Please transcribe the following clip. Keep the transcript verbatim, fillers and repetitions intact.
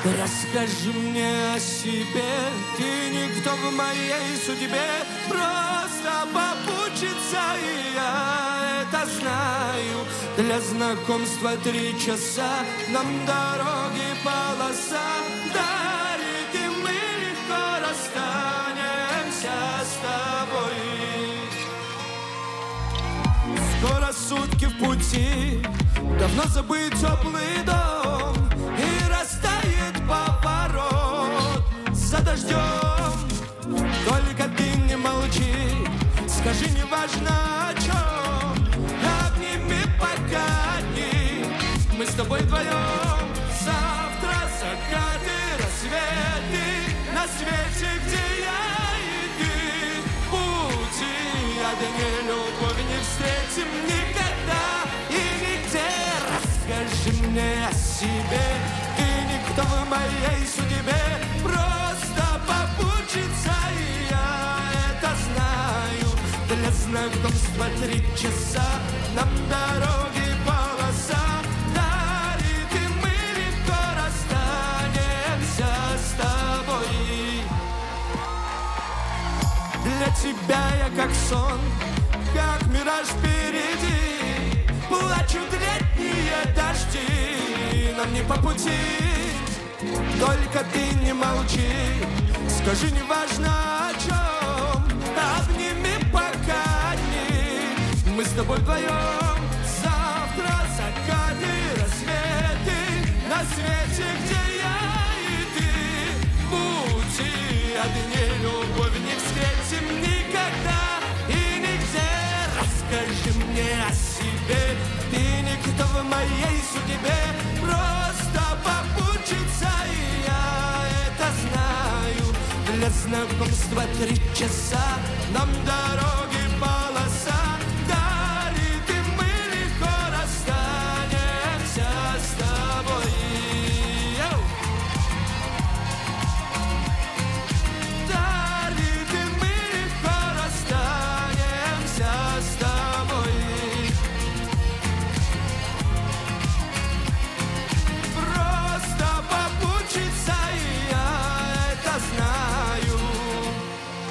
Расскажи мне о себе, ты никто в моей судьбе, просто попутчица, и я это знаю. Для знакомства три часа, нам дороги полоса дарит, и мы легко расстанемся с тобой. Скоро сутки в пути, давно забыт теплый дом, и растает поворот за дождем. Только ты не молчи, скажи, не важно о чем, обними пока дни, мы с тобой вдвоем. Завтра закаты, рассветы на свете, где я и ты. Пути одни любовь не встретим никогда и нигде. Расскажи мне о себе, ты никто в моей судьбе, просто попутчица, и я это знаю. Для знакомства три часа, нам дороги полоса дарит, и мы легко расстанемся с тобой. Для тебя я как сон, как мираж впереди, плачут летние дожди, нам не по пути. Только ты не молчи, скажи, не важно о чем, обними пока дни, мы с тобой вдвоем. Завтра закаты, рассветы на свете, где я и ты. Пути одни любовь не встретим никогда и нигде. Расскажи мне о себе, ты никто в моей судьбе, просто попутчица, и я это знаю. Для знакомства три часа, нам дороги полоса